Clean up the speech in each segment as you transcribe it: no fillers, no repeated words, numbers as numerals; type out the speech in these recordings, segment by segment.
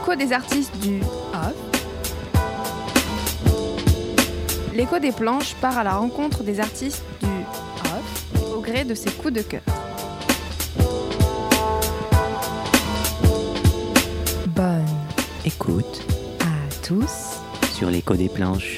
l'écho des artistes du off. L'écho des planches part à la rencontre des artistes du off au gré de ses coups de cœur. Bonne écoute à tous sur l'écho des planches.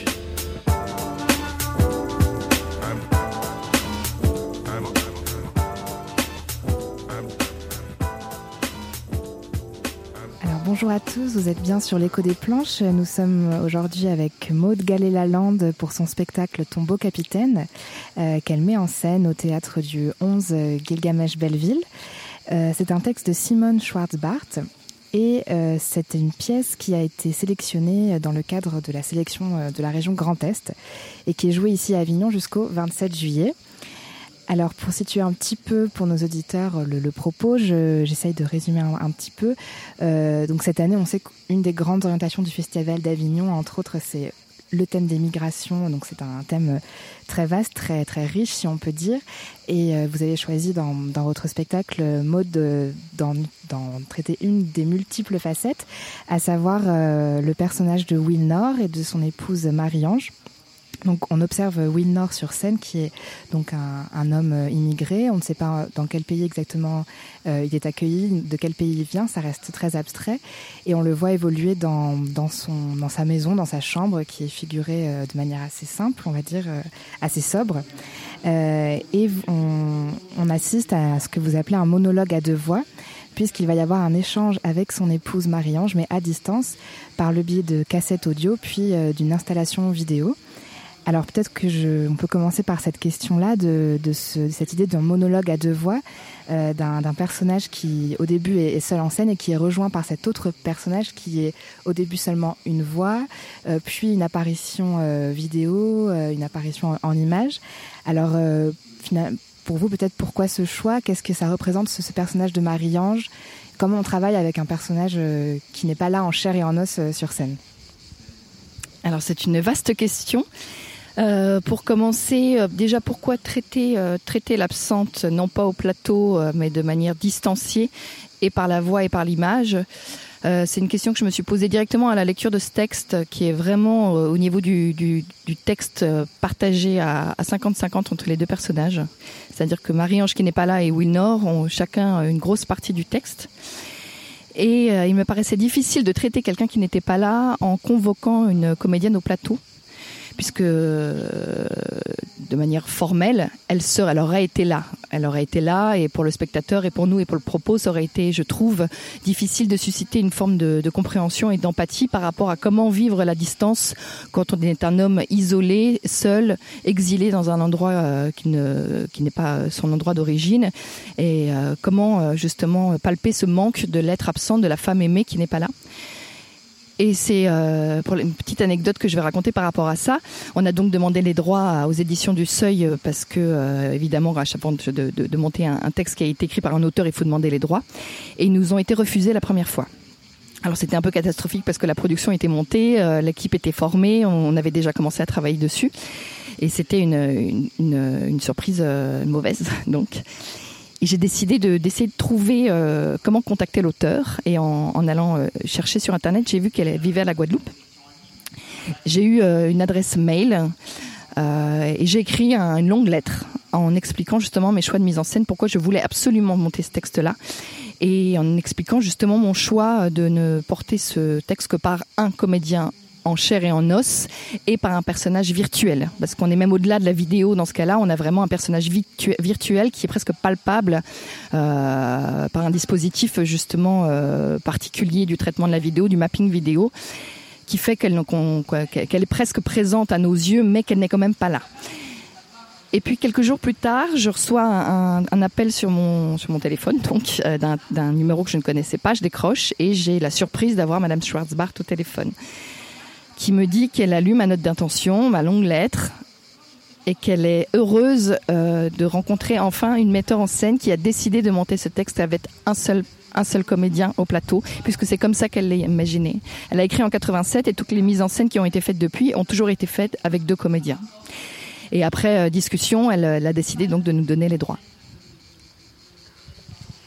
Bonjour à tous, vous êtes bien sur l'écho des planches. Nous sommes aujourd'hui avec Maud Gallet-Lalande pour son spectacle Tombeau Capitaine qu'elle met en scène au théâtre du 11 Gilgamesh Belleville. C'est un texte de Simone Schwarz-Bart et c'est une pièce qui a été sélectionnée dans le cadre de la sélection de la région Grand Est et qui est jouée ici à Avignon jusqu'au 27 juillet. Alors, pour situer un petit peu pour nos auditeurs le propos, j'essaye de résumer un petit peu. Donc, cette année, on sait qu'une des grandes orientations du Festival d'Avignon, entre autres, c'est le thème des migrations. Donc, c'est un thème très vaste, très, très riche, si on peut dire. Et vous avez choisi dans votre spectacle, Maud, d'en traiter une des multiples facettes, à savoir le personnage de Will Nord et de son épouse Marie-Ange. Donc on observe Will Nord sur scène qui est donc un homme immigré. On ne sait pas dans quel pays exactement il est accueilli, de quel pays il vient, ça reste très abstrait. Et on le voit évoluer dans sa maison, dans sa chambre qui est figurée de manière assez simple, on va dire, assez sobre. Et on assiste à ce que vous appelez un monologue à deux voix, puisqu'il va y avoir un échange avec son épouse Marie-Ange, mais à distance, par le biais de cassettes audio, puis d'une installation vidéo. Alors peut-être on peut commencer par cette question-là, cette idée d'un monologue à deux voix, d'un personnage qui au début est seul en scène et qui est rejoint par cet autre personnage qui est au début seulement une voix, puis une apparition vidéo, une apparition en image. Alors pour vous peut-être pourquoi ce choix ? Qu'est-ce que ça représente ce personnage de Marie-Ange ? Comment on travaille avec un personnage qui n'est pas là en chair et en os sur scène ? Alors c'est une vaste question. Pour commencer, déjà pourquoi traiter l'absente non pas au plateau mais de manière distanciée et par la voix et par l'image. C'est une question que je me suis posée directement à la lecture de ce texte qui est vraiment au niveau du texte partagé à 50-50 entre les deux personnages. C'est-à-dire que Marie-Ange qui n'est pas là et Will Nord ont chacun une grosse partie du texte. Et il me paraissait difficile de traiter quelqu'un qui n'était pas là en convoquant une comédienne au plateau, puisque de manière formelle, elle aurait été là. Elle aurait été là, et pour le spectateur, et pour nous, et pour le propos, ça aurait été, je trouve, difficile de susciter une forme de compréhension et d'empathie par rapport à comment vivre la distance quand on est un homme isolé, seul, exilé dans un endroit qui n'est pas son endroit d'origine, et comment justement palper ce manque de l'être absent, de la femme aimée qui n'est pas là. Et c'est pour une petite anecdote que je vais raconter par rapport à ça. On a donc demandé les droits aux éditions du Seuil parce que évidemment à chaque fois de monter un texte qui a été écrit par un auteur, il faut demander les droits. Et ils nous ont été refusés la première fois. Alors c'était un peu catastrophique parce que la production était montée, l'équipe était formée, on avait déjà commencé à travailler dessus. Et c'était une surprise mauvaise donc. Et j'ai décidé d'essayer de trouver comment contacter l'auteur. Et en allant chercher sur Internet, j'ai vu qu'elle vivait à la Guadeloupe. J'ai eu une adresse mail et j'ai écrit une longue lettre en expliquant justement mes choix de mise en scène, pourquoi je voulais absolument monter ce texte-là. Et en expliquant justement mon choix de ne porter ce texte que par un comédien en chair et en os et par un personnage virtuel, parce qu'on est même au-delà de la vidéo dans ce cas-là, on a vraiment un personnage virtuel qui est presque palpable par un dispositif justement particulier du traitement de la vidéo, du mapping vidéo, qui fait qu'elle est presque présente à nos yeux mais qu'elle n'est quand même pas là. Et puis quelques jours plus tard, je reçois un appel sur mon téléphone, donc d'un numéro que je ne connaissais pas. Je décroche et j'ai la surprise d'avoir Madame Schwarz-Bart au téléphone, qui me dit qu'elle a lu ma note d'intention, ma longue lettre, et qu'elle est heureuse de rencontrer enfin une metteur en scène qui a décidé de monter ce texte avec un seul comédien au plateau, puisque c'est comme ça qu'elle l'a imaginé. Elle a écrit en 87 et toutes les mises en scène qui ont été faites depuis ont toujours été faites avec 2 comédiens. Et après discussion, elle a décidé donc de nous donner les droits.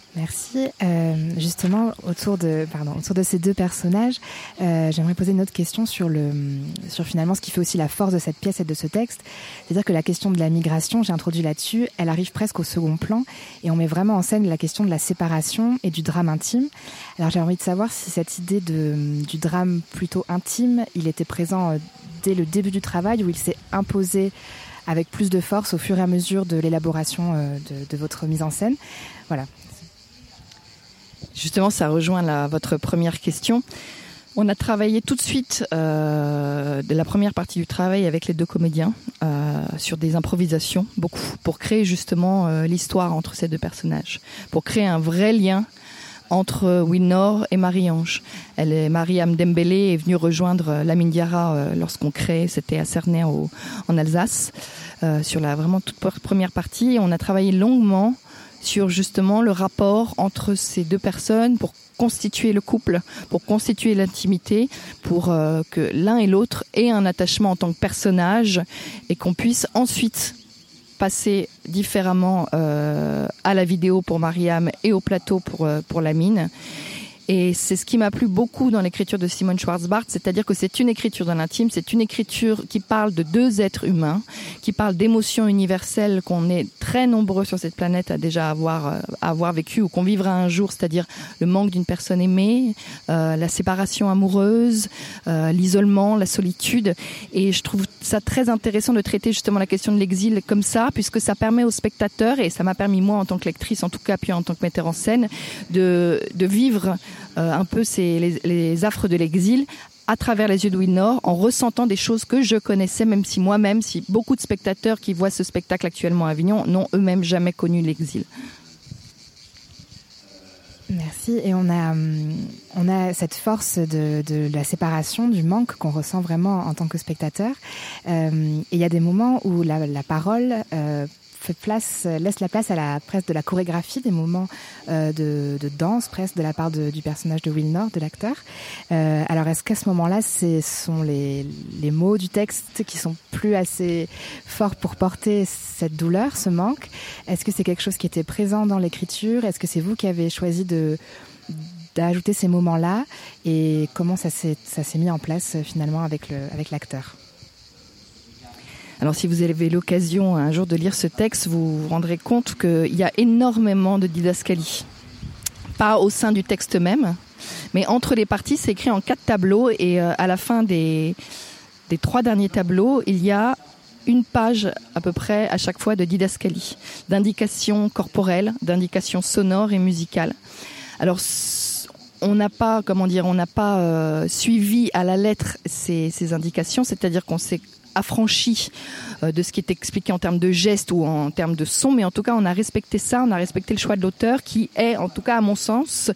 Merci. Justement, autour de ces deux personnages, j'aimerais poser une autre question sur finalement ce qui fait aussi la force de cette pièce et de ce texte. C'est-à-dire que la question de la migration, j'ai introduit là-dessus, elle arrive presque au second plan et on met vraiment en scène la question de la séparation et du drame intime. Alors j'ai envie de savoir si cette idée du drame plutôt intime, il était présent dès le début du travail, où il s'est imposé avec plus de force au fur et à mesure de l'élaboration de votre mise en scène. Voilà. Justement, ça rejoint votre première question. On a travaillé tout de suite de la première partie du travail avec les deux comédiens sur des improvisations, beaucoup, pour créer justement l'histoire entre ces deux personnages, pour créer un vrai lien entre Wilnor et Marie-Ange. Mariam Dembélé est venue rejoindre Lamine Diarra lorsqu'on crée, c'était à Cernay en Alsace, sur la vraiment toute première partie. On a travaillé longuement sur justement le rapport entre ces deux personnes pour constituer le couple, pour constituer l'intimité, pour que l'un et l'autre aient un attachement en tant que personnage et qu'on puisse ensuite passer différemment à la vidéo pour Mariam et au plateau pour Lamine. Et c'est ce qui m'a plu beaucoup dans l'écriture de Simone Schwarzbart, c'est-à-dire que c'est une écriture dans l'intime, c'est une écriture qui parle de deux êtres humains, qui parle d'émotions universelles qu'on est très nombreux sur cette planète à déjà avoir vécu ou qu'on vivra un jour, c'est-à-dire le manque d'une personne aimée, la séparation amoureuse, l'isolement, la solitude. Et je trouve ça très intéressant de traiter justement la question de l'exil comme ça, puisque ça permet aux spectateurs, et ça m'a permis moi en tant que lectrice en tout cas, puis en tant que metteur en scène, de vivre un peu les affres de l'exil à travers les yeux de Wilnor, en ressentant des choses que je connaissais, même si moi-même, si beaucoup de spectateurs qui voient ce spectacle actuellement à Avignon n'ont eux-mêmes jamais connu l'exil. Merci. Et on a cette force de la séparation, du manque qu'on ressent vraiment en tant que spectateur. Et il y a des moments où la parole laisse la place à presque de la chorégraphie, des moments de danse presque de la part du personnage de Wilnor, de l'acteur. Alors est-ce qu'à ce moment-là, ce sont les mots du texte qui sont plus assez forts pour porter cette douleur, ce manque? Est-ce que c'est quelque chose qui était présent dans l'écriture? Est-ce que c'est vous qui avez choisi d'ajouter ces moments-là? Et comment ça s'est mis en place finalement avec l'acteur? Alors si vous avez l'occasion un jour de lire ce texte, vous vous rendrez compte qu'il y a énormément de didascalie. Pas au sein du texte même, mais entre les parties, c'est écrit en 4 tableaux et à la fin des 3 derniers tableaux, il y a une page à peu près à chaque fois de didascalie, d'indications corporelles, d'indications sonores et musicales. Alors on n'a pas suivi à la lettre ces indications, c'est-à-dire qu'on s'est affranchi de ce qui est expliqué en termes de gestes ou en termes de son, mais en tout cas on a respecté ça, on a respecté le choix de l'auteur qui est, en tout cas à mon sens,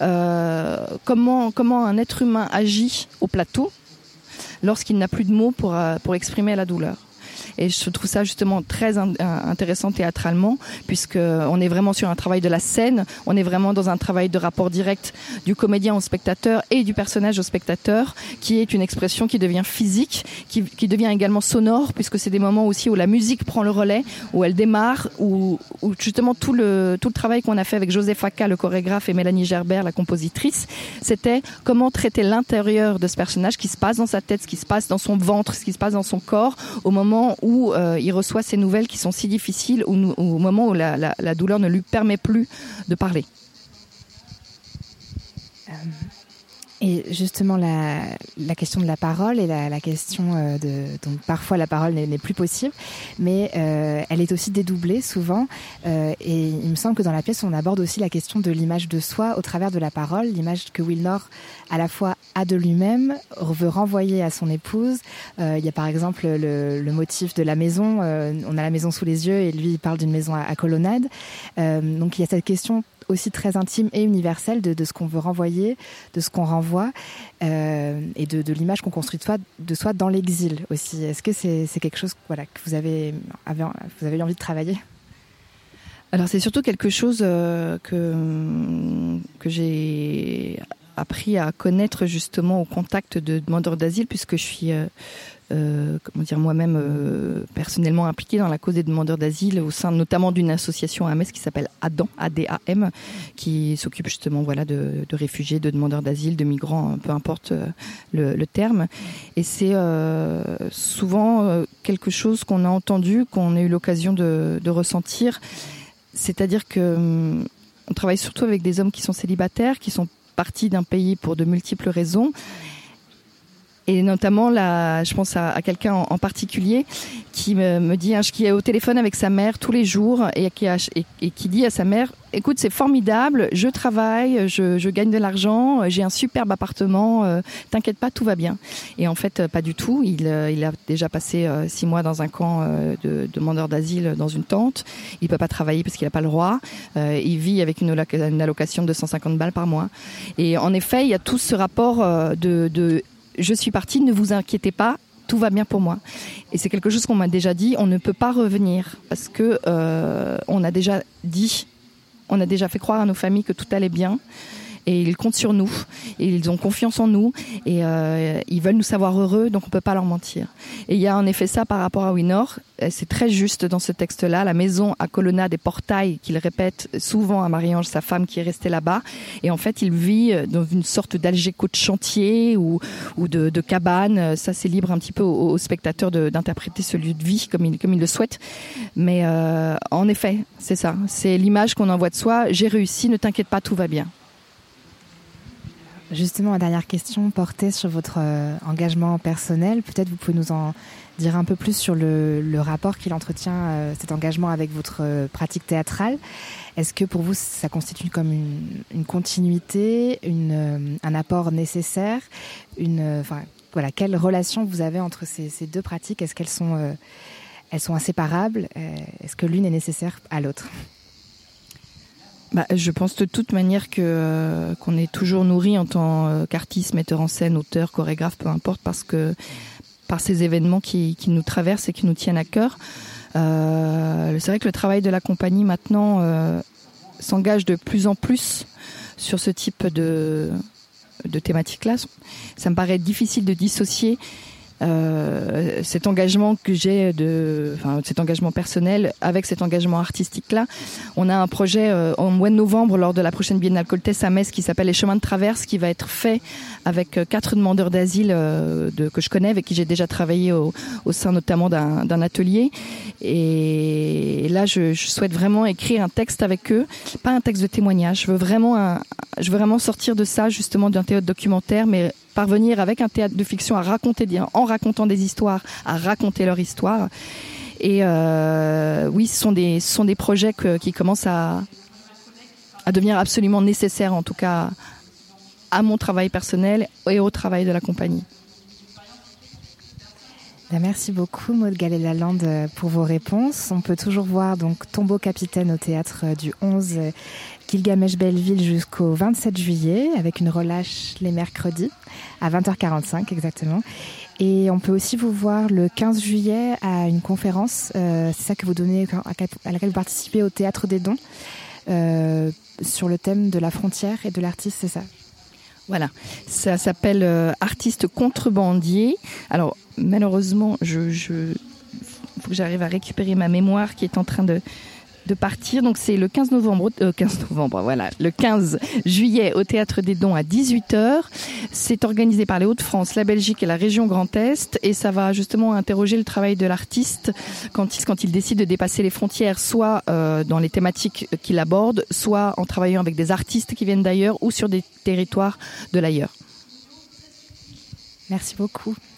comment un être humain agit au plateau lorsqu'il n'a plus de mots pour exprimer la douleur. Et je trouve ça justement très intéressant théâtralement, puisqu'on est vraiment sur un travail de la scène, on est vraiment dans un travail de rapport direct du comédien au spectateur et du personnage au spectateur, qui est une expression qui devient physique, qui devient également sonore, puisque c'est des moments aussi où la musique prend le relais, où elle démarre, où justement tout le travail qu'on a fait avec Joseph Aka, le chorégraphe, et Mélanie Gerbert, la compositrice, c'était comment traiter l'intérieur de ce personnage, ce qui se passe dans sa tête, ce qui se passe dans son ventre, ce qui se passe dans son corps, au moment où il reçoit ces nouvelles qui sont si difficiles, au moment où la douleur ne lui permet plus de parler. Et justement, la question de la parole et la question donc parfois la parole n'est plus possible, mais elle est aussi dédoublée souvent. Et il me semble que dans la pièce, on aborde aussi la question de l'image de soi au travers de la parole, l'image que Wilnor à la fois a de lui-même, veut renvoyer à son épouse. Il y a par exemple le motif de la maison. On a la maison sous les yeux et lui il parle d'une maison à colonnade. Donc il y a cette question aussi très intime et universelle de ce qu'on veut renvoyer, de ce qu'on renvoie, et de l'image qu'on construit de soi dans l'exil aussi. Est-ce que c'est quelque chose que vous avez eu envie de travailler ? Alors c'est surtout quelque chose que j'ai appris à connaître justement au contact de demandeurs d'asile, puisque je suis moi-même personnellement impliquée dans la cause des demandeurs d'asile au sein notamment d'une association à Metz qui s'appelle ADAM, ADAM, qui s'occupe justement de réfugiés, de demandeurs d'asile, de migrants, peu importe le terme. Et c'est souvent quelque chose qu'on a entendu, qu'on a eu l'occasion de ressentir. C'est-à-dire que on travaille surtout avec des hommes qui sont célibataires, qui sont partis d'un pays pour de multiples raisons. Et notamment, là, je pense à quelqu'un en particulier qui me dit, qui est au téléphone avec sa mère tous les jours et qui dit à sa mère, écoute, c'est formidable, je travaille, je gagne de l'argent, j'ai un superbe appartement, t'inquiète pas, tout va bien. Et en fait, pas du tout. Il a déjà passé 6 mois dans un camp de demandeurs d'asile dans une tente. Il peut pas travailler parce qu'il a pas le droit. Il vit avec une allocation de 150 balles par mois. Et en effet, il y a tout ce rapport de je suis partie, ne vous inquiétez pas, tout va bien pour moi. Et c'est quelque chose qu'on m'a déjà dit, on ne peut pas revenir parce que on a déjà fait croire à nos familles que tout allait bien. Et ils comptent sur nous, et ils ont confiance en nous, et ils veulent nous savoir heureux, donc on peut pas leur mentir. Et il y a en effet ça par rapport à Winor, c'est très juste dans ce texte-là, la maison à colonnade et portail qu'il répète souvent à Marie-Ange, sa femme qui est restée là-bas, et en fait il vit dans une sorte d'algéco de chantier ou de cabane, ça c'est libre un petit peu au spectateur d'interpréter ce lieu de vie comme il le souhaite, mais en effet c'est ça, c'est l'image qu'on envoie de soi, j'ai réussi, ne t'inquiète pas, tout va bien. Justement, ma dernière question portait sur votre engagement personnel. Peut-être vous pouvez nous en dire un peu plus sur le rapport qu'il entretient, cet engagement avec votre pratique théâtrale. Est-ce que pour vous, ça constitue comme une continuité, un apport nécessaire, quelle relation vous avez entre ces deux pratiques? Est-ce qu'elles sont inséparables? Est-ce que l'une est nécessaire à l'autre? Je pense de toute manière qu'on est toujours nourri en tant qu'artiste, metteur en scène, auteur, chorégraphe, peu importe, par ces événements qui nous traversent et qui nous tiennent à cœur. C'est vrai que le travail de la compagnie maintenant s'engage de plus en plus sur ce type de thématique-là. Ça me paraît difficile de dissocier cet engagement que j'ai cet engagement personnel avec cet engagement artistique là. On a un projet au mois de novembre lors de la prochaine Biennale Coltès à Metz qui s'appelle Les Chemins de Traverse, qui va être fait avec 4 demandeurs d'asile que je connais, avec qui j'ai déjà travaillé au sein notamment d'un atelier. Et là je souhaite vraiment écrire un texte avec eux, pas un texte de témoignage. Je veux vraiment sortir de ça, justement, d'un théâtre documentaire, mais parvenir avec un théâtre de fiction en racontant des histoires, à raconter leur histoire. Et oui, ce sont des projets qui commencent à devenir absolument nécessaires, en tout cas à mon travail personnel et au travail de la compagnie. Merci beaucoup Maud Gallet-Lalande pour vos réponses. On peut toujours voir donc Tombeau Capitaine au théâtre du 11 Gilgamesh Belleville jusqu'au 27 juillet avec une relâche les mercredis à 20h45 exactement. Et on peut aussi vous voir le 15 juillet à une conférence, c'est ça que vous donnez, à laquelle vous participez au Théâtre des Dons, sur le thème de la frontière et de l'artiste, c'est ça? Voilà, ça s'appelle Artiste contrebandier. Alors malheureusement, faut que j'arrive à récupérer ma mémoire qui est en train de partir. Donc c'est le 15 novembre, voilà, le 15 juillet au Théâtre des Dons à 18h. C'est organisé par les Hauts-de-France, la Belgique et la région Grand Est, et ça va justement interroger le travail de l'artiste quand il décide de dépasser les frontières, soit dans les thématiques qu'il aborde, soit en travaillant avec des artistes qui viennent d'ailleurs ou sur des territoires de l'ailleurs. Merci beaucoup.